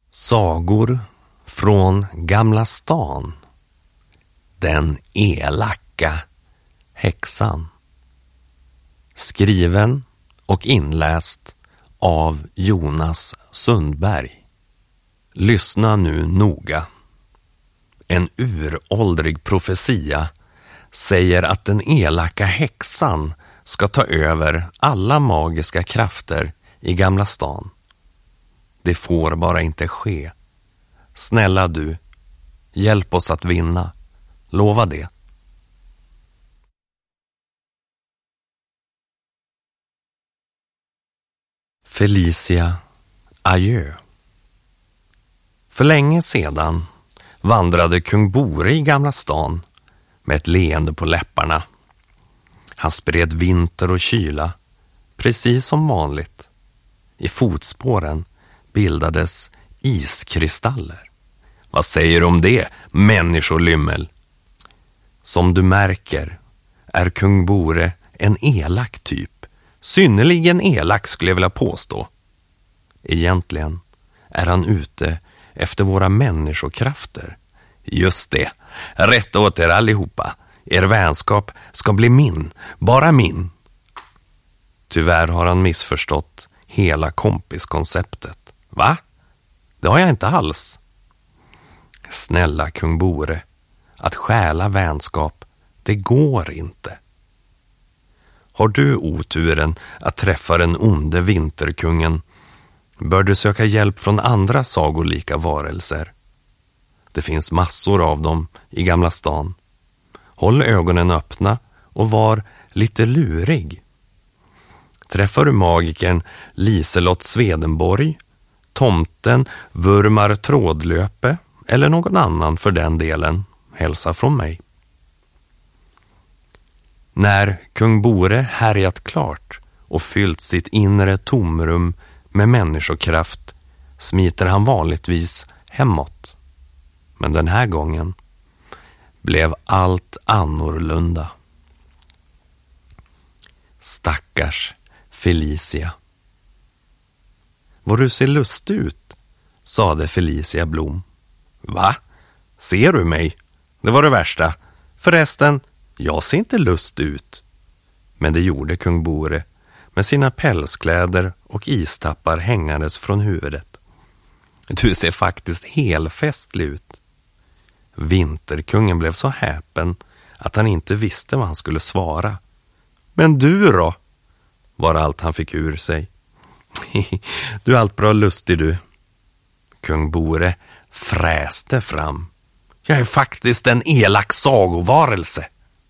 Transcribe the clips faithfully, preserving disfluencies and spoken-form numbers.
Sagor från Gamla stan. Den elaka häxan. Skriven och inläst av Jonas Sundberg. Lyssna nu noga. En uråldrig profetia säger att den elaka häxan ska ta över alla magiska krafter i Gamla stan. Det får bara inte ske. Snälla du, hjälp oss att vinna. Lova det. Felicia, adjö. För länge sedan vandrade kung Bore i Gamla stan med ett leende på läpparna. Han spred vinter och kyla, precis som vanligt. I fotspåren bildades iskristaller. Vad säger du om det, människolymmel? Som du märker är kung Bore en elak typ. Synnerligen elak skulle jag vilja påstå. Egentligen är han ute efter våra människokrafter. Just det, rätt åt er allihopa. Er vänskap ska bli min, bara min. Tyvärr har han missförstått hela kompiskonceptet. Va? Det har jag inte alls. Snälla kung Bore, att stjäla vänskap, det går inte. Har du oturen att träffa den onde vinterkungen bör du söka hjälp från andra sagolika varelser. Det finns massor av dem i Gamla stan. Håll ögonen öppna och var lite lurig. Träffar du magikern Liselott Swedenborg, tomten Vurmar Trådlöpe eller någon annan för den delen, hälsa från mig. När kung Bore härjat klart och fyllt sitt inre tomrum med människokraft smiter han vanligtvis hemåt. Men den här gången blev allt annorlunda. Stackars Felicia. Vad du ser lustig ut, sade Felicia Blom. Va? Ser du mig? Det var det värsta. Förresten, jag ser inte lust ut. Men det gjorde kung Bore med sina pälskläder och istappar hängandes från huvudet. Du ser faktiskt helfestlig ut. Vinterkungen blev så häpen att han inte visste vad han skulle svara. Men du då? Var allt han fick ur sig. Du är allt bra lustig du. Kung Bore fräste fram. Jag är faktiskt en elak sagovarelse.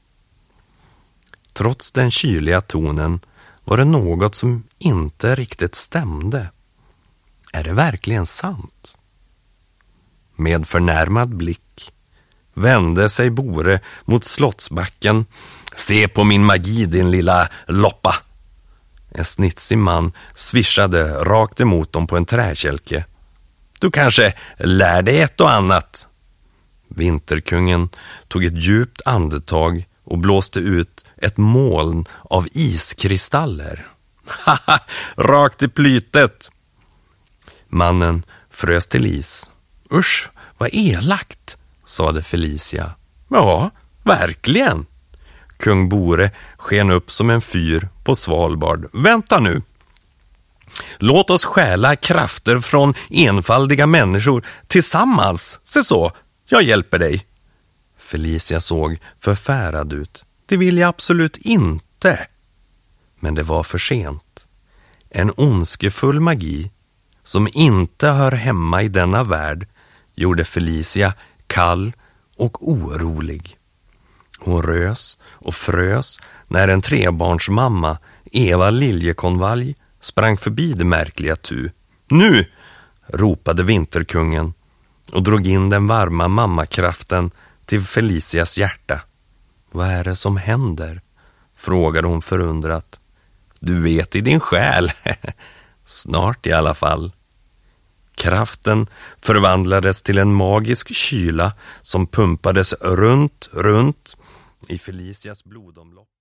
Trots den kyliga tonen var det något som inte riktigt stämde. Är det verkligen sant? Med förnärmad blick vände sig Bore mot slottsbacken. Se på min magi, din lilla loppa. En snitsig man svischade rakt emot dem på en träkälke. Du kanske lär dig ett och annat. Vinterkungen tog ett djupt andetag och blåste ut ett moln av iskristaller. Haha, rakt i plytet. Mannen frös till is. Usch, vad elakt, sade Felicia. Ja, verkligen. Kung Bore sken upp som en fyr på Svalbard. Vänta nu. Låt oss stjäla krafter från enfaldiga människor tillsammans. Se så, jag hjälper dig. Felicia såg förfärad ut. Det vill jag absolut inte. Men det var för sent. En ondskefull magi som inte hör hemma i denna värld gjorde Felicia kall och orolig. Hon rös och frös när en trebarnsmamma, Eva Liljekonvalj, sprang förbi det märkliga tu. Nu! Ropade vinterkungen och drog in den varma mammakraften till Felicias hjärta. Vad är det som händer? Frågade hon förundrat. Du vet i din själ. Snart i alla fall. Kraften förvandlades till en magisk kyla som pumpades runt, runt i Felicias blodomlopp.